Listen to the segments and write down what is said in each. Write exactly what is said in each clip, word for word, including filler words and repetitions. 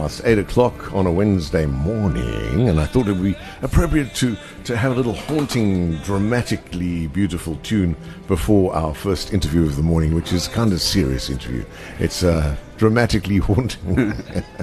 It's eight o'clock on a Wednesday morning, and I thought it would be appropriate to, to have a little haunting, dramatically beautiful tune before our first interview of the morning, which is kind of serious interview. It's a dramatically haunting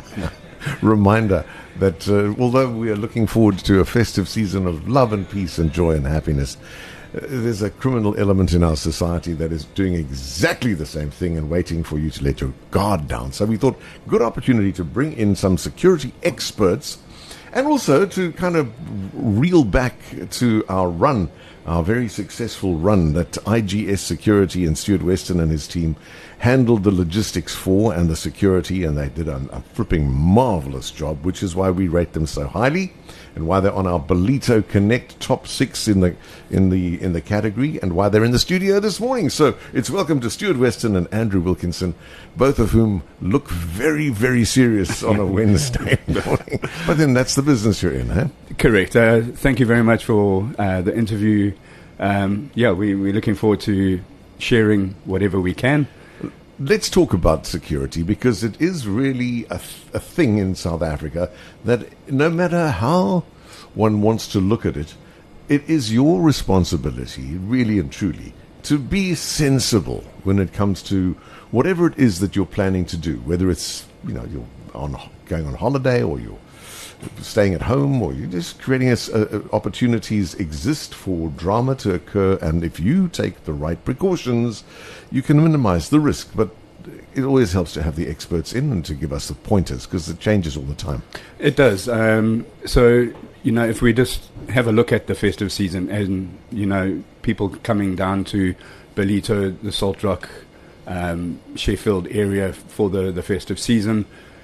reminder that uh, although we are looking forward to a festive season of love and peace and joy and happiness, uh, there's a criminal element in our society that is doing exactly the same thing and waiting for you to let your guard down. So we thought, good opportunity to bring in some security experts and also to kind of reel back to our run, our very successful run that I G S Security and Stuart Weston and his team handled the logistics for and the security, and they did a, a flipping marvelous job, which is why we rate them so highly and why they're on our Ballito Connect top six in the in the in the category, and why they're in the studio this morning. So it's welcome to Stuart Weston and Andrew Wilkinson, both of whom look very, very serious on a Wednesday morning. But then that's the business you're in, huh? Correct. Uh, thank you very much for uh, the interview. Um, yeah, we, we're looking forward to sharing whatever we can. Let's talk about security, because it is really a, th- a thing in South Africa that no matter how one wants to look at it, it is your responsibility, really and truly, to be sensible when it comes to whatever it is that you're planning to do, whether it's, you know, you're on going on holiday, or you're staying at home, or you're just creating a, uh, opportunities exist for drama to occur, and if you take the right precautions, you can minimize the risk. But it always helps to have the experts in and to give us the pointers, because it changes all the time. It does. Um, so, you know, if we just have a look at the festive season, and, you know, people coming down to Ballito, the Salt Rock, um, Sheffield area for the, the festive season,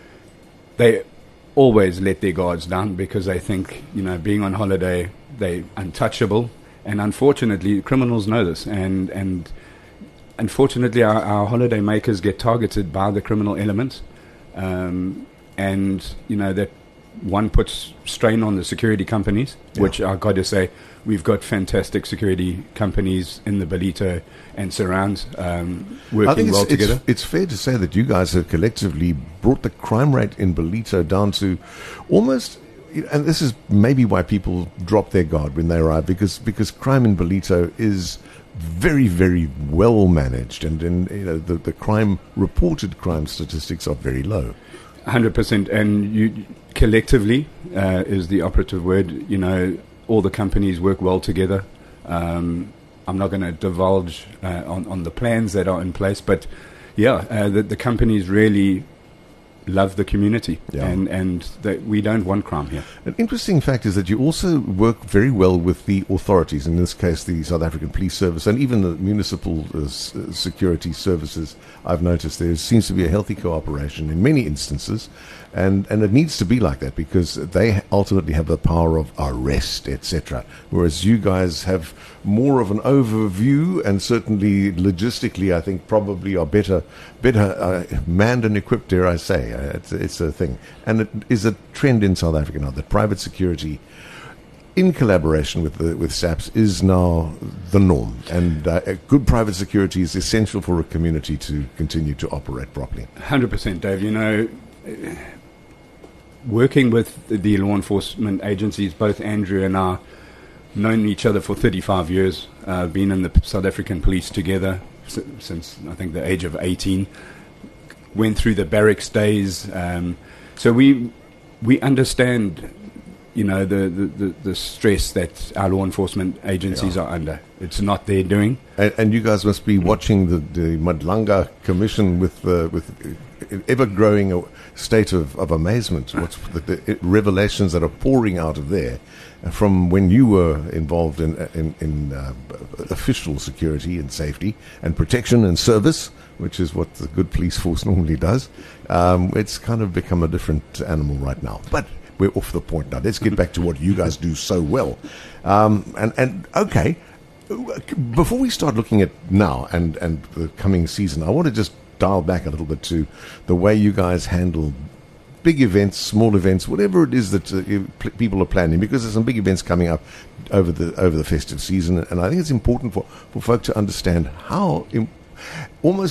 they always let their guards down because they think, you know, being on holiday, they're untouchable. And unfortunately, criminals know this. And, and unfortunately, our, our holiday makers get targeted by the criminal element. Um, and, you know, that one puts strain on the security companies, yeah. which I've got to say, we've got fantastic security companies in the Ballito and surrounds um, working I think it's, well together. It's, it's fair to say that you guys have collectively brought the crime rate in Ballito down to almost, and this is maybe why people drop their guard when they arrive, because because crime in Ballito is very, very well managed, and, and you know, the, the crime reported crime statistics are very low. one hundred percent, and you collectively uh, is the operative word. You know, all the companies work well together. Um, I'm not going to divulge uh, on, on the plans that are in place, but yeah, uh, the, the companies really love the community, yeah. and, and that we don't want crime here. An interesting fact is that you also work very well with the authorities, in this case the South African Police Service, and even the municipal uh, s- security services. I've noticed there seems to be a healthy cooperation in many instances, and, and it needs to be like that, because they ultimately have the power of arrest, et cetera. Whereas you guys have more of an overview, and certainly logistically, I think probably are better, better uh, manned and equipped, dare I say. Uh, it's, it's a thing. And it is a trend in South Africa now that private security, in collaboration with the, with SAPS, is now the norm. And uh, good private security is essential for a community to continue to operate properly. one hundred percent, Dave. You know, working with the law enforcement agencies, both Andrew and I known each other for thirty-five years, uh, been in the South African police together s- since, I think, the age of eighteen. Went through the barracks days. Um, so we we understand, you know, the, the, the, the stress that our law enforcement agencies yeah. are under. It's not their doing. And, and you guys must be watching the, the Madlanga Commission with uh, with ever-growing state of, of amazement. What's the, the revelations that are pouring out of there from when you were involved in, in, in uh, official security and safety and protection and service, which is what the good police force normally does. Um, it's kind of become a different animal right now. But we're off the point now. Let's get back to what you guys do so well. Um, and, and, okay, before we start looking at now and, and the coming season, I want to just dial back a little bit to the way you guys handle big events, small events, whatever it is that uh, pl- people are planning, because there's some big events coming up over the over the festive season, and I think it's important for, for folk to understand how im- almost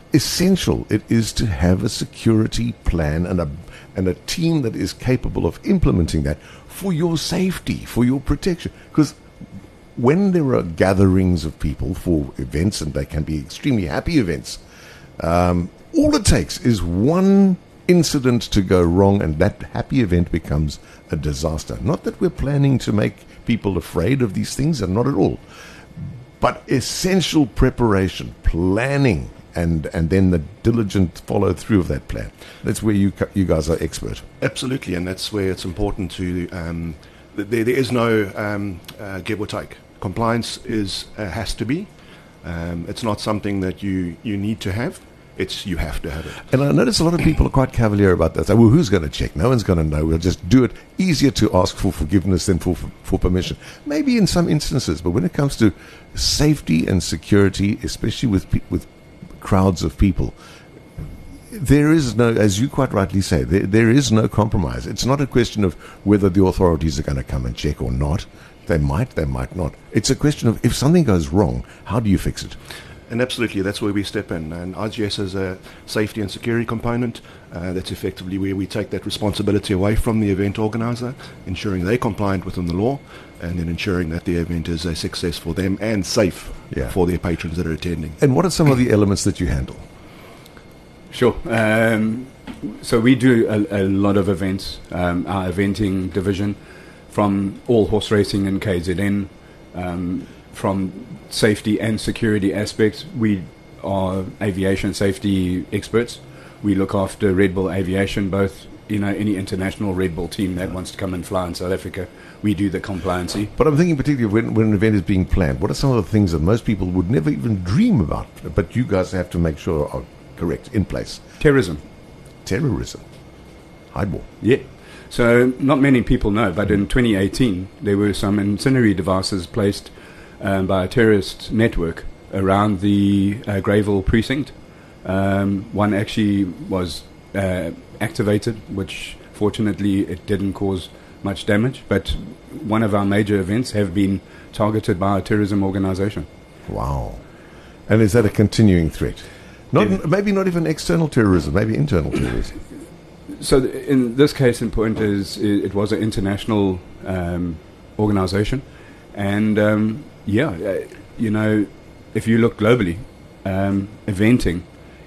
essential it is to have a security plan and a and a team that is capable of implementing that for your safety, for your protection. Because when there are gatherings of people for events, and they can be extremely happy events, um, all it takes is one incident to go wrong, and that happy event becomes a disaster. Not that we're planning to make people afraid of these things, and not at all. But essential preparation, planning, and and then the diligent follow through of that plan. That's where you you guys are expert. Absolutely, and that's where it's important to. Um, th- there, there is no um, uh, give or take. Compliance is uh, has to be. Um, it's not something that you, you need to have. It's you have to have it. And I notice a lot of people are quite cavalier about that. Say, well, who's going to check? No one's going to know. We'll just do it. Easier to ask for forgiveness than for, for for permission. Maybe in some instances, but when it comes to safety and security, especially with pe- with crowds of people, there is no, as you quite rightly say, there, there is no compromise. It's not a question of whether the authorities are going to come and check or not. They might, they might not. It's a question of if something goes wrong, how do you fix it? And absolutely, that's where we step in. And I G S has a safety and security component. Uh, that's effectively where we take that responsibility away from the event organizer, ensuring they're compliant within the law, and then ensuring that the event is a success for them and safe Yeah. for their patrons that are attending. And what are some of the elements that you handle? Sure. Um, so we do a, a lot of events. Um, our eventing division, from all horse racing in K Z N, um, from safety and security aspects, we are aviation safety experts. We look after Red Bull Aviation, both, you know, any international Red Bull team that wants to come and fly in South Africa, we do the compliancy. But I'm thinking particularly when, when an event is being planned, what are some of the things that most people would never even dream about, but you guys have to make sure are correct, in place? Terrorism. Terrorism. Highball. Yeah. So not many people know, but in twenty eighteen, there were some incendiary devices placed um, by a terrorist network around the uh, Greyville precinct. Um, one actually was uh, activated, which fortunately it didn't cause much damage, but one of our major events have been targeted by a terrorism organization. Wow. And is that a continuing threat? Not Yeah. Maybe not even external terrorism, maybe internal terrorism. So th- in this case in point is it, it was an international um, organization, and um, yeah, uh, you know, if you look globally, um, eventing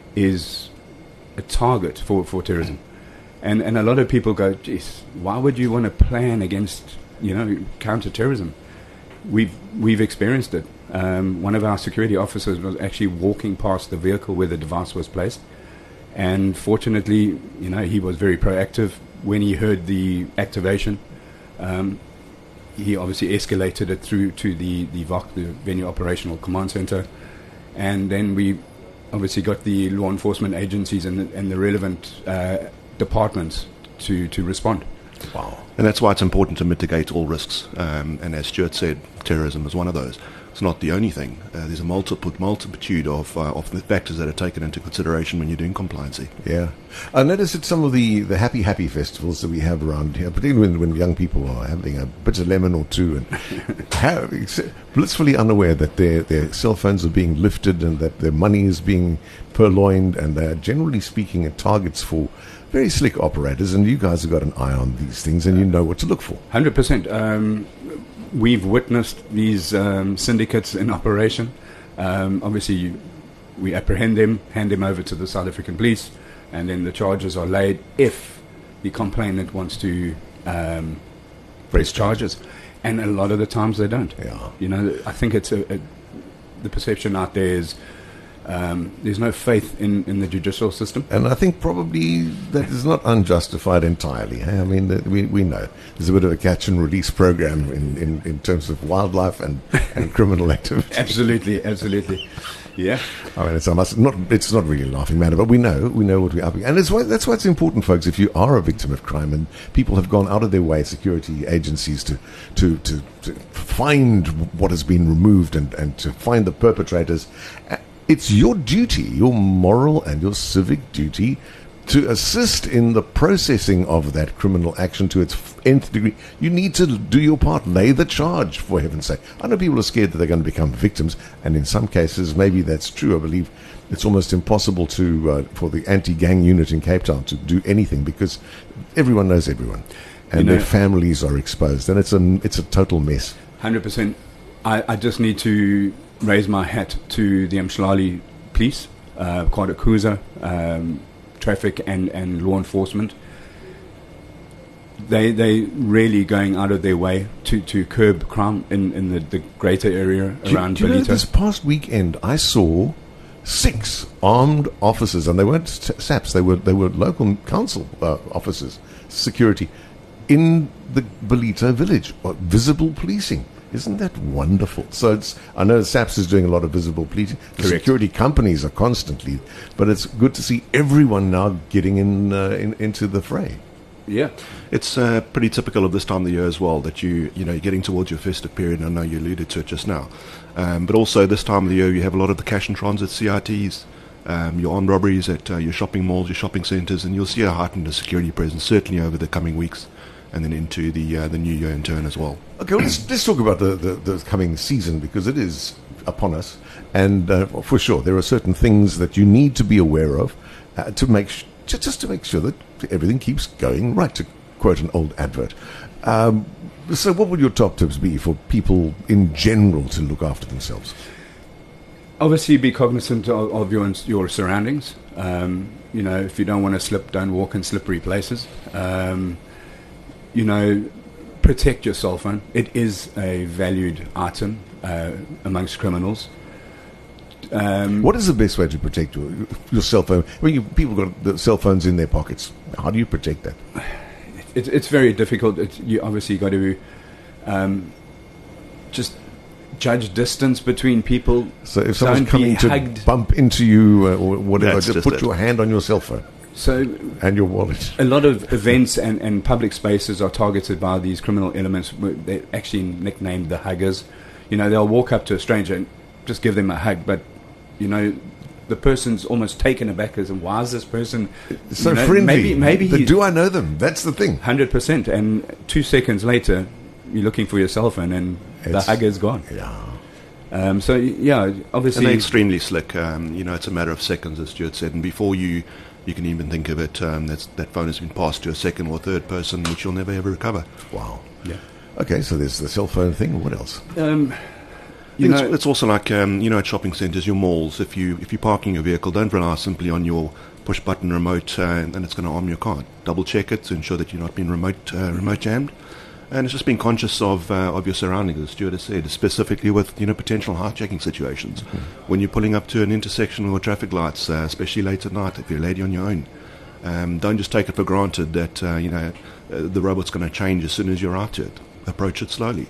is a target for, for terrorism, and and a lot of people go, geez, why would you want to plan against, you know, counter-terrorism? We've we've experienced it. Um, one of our security officers was actually walking past the vehicle where the device was placed. And fortunately, you know, he was very proactive. When he heard the activation, um, he obviously escalated it through to the, the V O C, the Venue Operational Command Center. And then we obviously got the law enforcement agencies and the, and the relevant uh, departments to, to respond. Wow. And that's why it's important to mitigate all risks. Um, and as Stuart said, terrorism is one of those. It's not the only thing. Uh, there's a multiple, multitude of uh, of the factors that are taken into consideration when you're doing compliancy. Yeah. I noticed at some of the, the happy, happy festivals that we have around here, particularly when, when young people are having a bitter lemon or two and have, blissfully unaware that their, their cell phones are being lifted and that their money is being purloined, and they're generally speaking at targets for very slick operators, and you guys have got an eye on these things and you know what to look for. one hundred percent. Um, we've witnessed these um, syndicates in operation. Um, obviously, you, we apprehend them, hand them over to the South African police, and then the charges are laid if the complainant wants to um, press charges. And a lot of the times they don't. Yeah. You know, I think it's a, a, the perception out there is Um, there's no faith in, in the judicial system. And I think probably that is not unjustified entirely. eh? I mean, that we, we know there's a bit of a catch and release program in, in, in terms of wildlife and, and criminal activity. Absolutely, absolutely. Yeah. I mean, it's almost not, it's not really a laughing matter, but we know, we know what we're up against. And it's why, that's why it's important, folks, if you are a victim of crime and people have gone out of their way, security agencies, to, to, to, to find what has been removed and, and to find the perpetrators. It's your duty, your moral and your civic duty, to assist in the processing of that criminal action to its nth degree, you need to do your part, lay the charge, for heaven's sake. I know people are scared that they're going to become victims, and in some cases, maybe that's true. I believe it's almost impossible to uh, for the anti-gang unit in Cape Town to do anything because everyone knows everyone, and you know, their families are exposed, and it's a, it's a total mess. one hundred percent. I, I just need to raise my hat to the Mshlali police, uh, Kwadakuza, um, traffic and, and law enforcement. They they really going out of their way to, to curb crime in, in the, the greater area do, around do you Ballito. know, this past weekend I saw six armed officers, and they weren't S A Ps, they were they were local council uh, officers, security, in the Ballito village. Uh, visible policing. Isn't that wonderful? So it's, I know S A P S is doing a lot of visible policing. The Correct. security companies are constantly, but it's good to see everyone now getting in, uh, in into the fray. Yeah. It's uh, pretty typical of this time of the year as well that you you know you're getting towards your festive period. And I know you alluded to it just now, um, but also this time of the year you have a lot of the cash and transit C I Ts, um, your armed robberies at uh, your shopping malls, your shopping centres, and you'll see a heightened security presence certainly over the coming weeks, and then into the uh, the new year in turn as well. Okay, well, let's, let's talk about the, the, the coming season because it is upon us, and uh, for sure there are certain things that you need to be aware of uh, to make sh- just to make sure that everything keeps going right. To quote an old advert. Um, so, what would your top tips be for people in general to look after themselves? Obviously, be cognizant of, of your your surroundings. Um, you know, if you don't want to slip, don't walk in slippery places. Um, you know, protect your cell phone. It is a valued item uh, amongst criminals. Um, What is the best way to protect your, your cell phone? When you, people got the cell phones in their pockets, how do you protect that? it, it's very difficult. It's, you obviously got to um, just judge distance between people. So if Don't someone's be coming to hugged. bump into you uh, or whatever, That's just just put it. your hand on your cell phone So and your wallet. a lot of events and, and public spaces are targeted by these criminal elements. They're actually nicknamed the huggers. You know, they'll walk up to a stranger and just give them a hug, but you know, the person's almost taken aback as, why is this person So you know, friendly. Maybe, maybe But he's do I know them? That's the thing. one hundred percent. And two seconds later, you're looking for your cell phone and the It's- hugger's gone. Yeah. Um, so, yeah, And obviously... they're extremely slick. Um, you know, it's a matter of seconds, as Stuart said, and before you you can even think of it, um, that's, that phone has been passed to a second or third person, which you'll never ever recover. Wow. Yeah. Okay, so there's the cell phone thing. What else? Um, You you it's, know, it's also like um, you know at shopping centres, your malls. If you if you're parking your vehicle, don't rely simply on your push button remote uh, and it's going to arm your car. Double check it to ensure that you're not being remote uh, remote jammed. And it's just being conscious of uh, of your surroundings, as Stuart has said, specifically with you know potential hijacking situations. Mm-hmm. When you're pulling up to an intersection or traffic lights, uh, especially late at night, if you're a lady on your own, um, don't just take it for granted that uh, you know uh, the robot's going to change as soon as you arrive to it. Approach it slowly.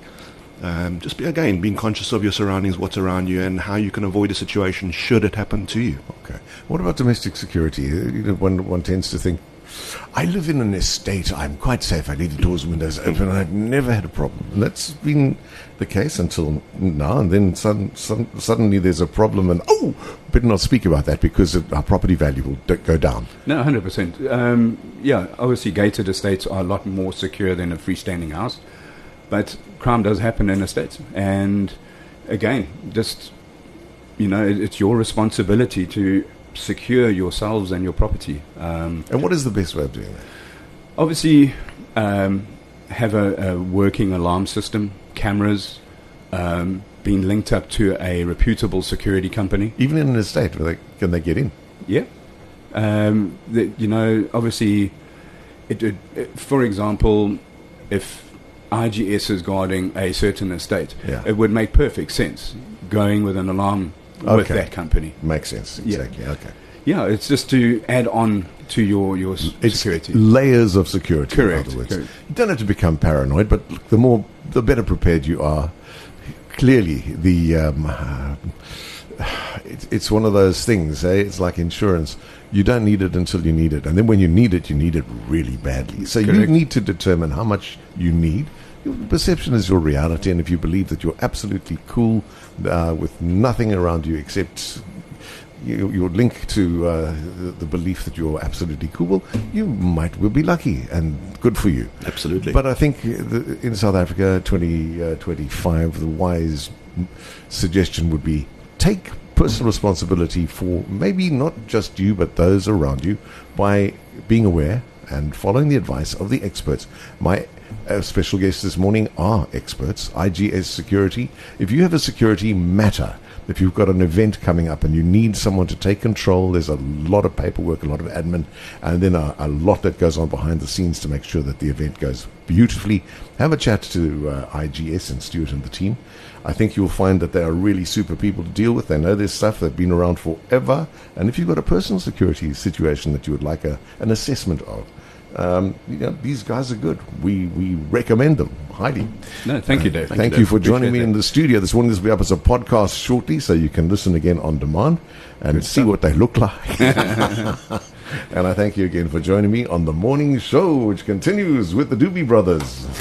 Um, just be, again, being conscious of your surroundings, what's around you, and how you can avoid a situation should it happen to you. Okay. What about domestic security? Uh, You know, one, one tends to think, I live in an estate, I'm quite safe, I leave the doors and windows open, and I've never had a problem. And that's been the case until now, and then sudden, sudden, suddenly there's a problem, and oh, better not speak about that because our property value will d- go down. no, one hundred percent. Um, yeah, obviously gated estates are a lot more secure than a freestanding house. But crime does happen in estates. And again, just, you know, it, it's your responsibility to secure yourselves and your property. Um, And what is the best way of doing that? obviously, um, have a, a working alarm system, cameras, um, being linked up to a reputable security company. Even in an estate, where they, can they get in? Yeah. Um, the, you know, obviously, it, it, it, for example, if I G S is guarding a certain estate, Yeah. it would make perfect sense going with an alarm with Okay. that company. Makes sense, Yeah. exactly, okay. Yeah, it's just to add on to your, your s- It's security. layers of security, Correct, in other words. correct. You don't have to become paranoid, but the more, the better prepared you are. Clearly, the um, uh, it, it's one of those things. Eh? It's like insurance. You don't need it until you need it, and then when you need it, you need it really badly. So you Correct. need to determine how much you need. Your perception is your reality, and if you believe that you're absolutely cool uh, with nothing around you except you, your link to uh, the, the belief that you're absolutely cool, you might will be lucky, and good for you. Absolutely. But I think the, in South Africa, twenty twenty-five, the wise suggestion would be take personal responsibility for maybe not just you, but those around you, by being aware and following the advice of the experts. My uh, special guests this morning are experts, I G S Security. If you have a security matter, if you've got an event coming up and you need someone to take control, there's a lot of paperwork, a lot of admin, and then a, a lot that goes on behind the scenes to make sure that the event goes beautifully. Have a chat to uh, I G S and Stuart and the team. I think you'll find that they are really super people to deal with. They know their stuff. They've been around forever. And if you've got a personal security situation that you would like a, an assessment of, um, you know, these guys are good. We we recommend them highly. No, thank you, Dave. Thank, thank you, you Dave. for joining Appreciate me that. in the studio this morning. This will be up as a podcast shortly, so you can listen again on demand and Good see stuff. what they look like. And I thank you again for joining me on the morning show, which continues with the Doobie Brothers.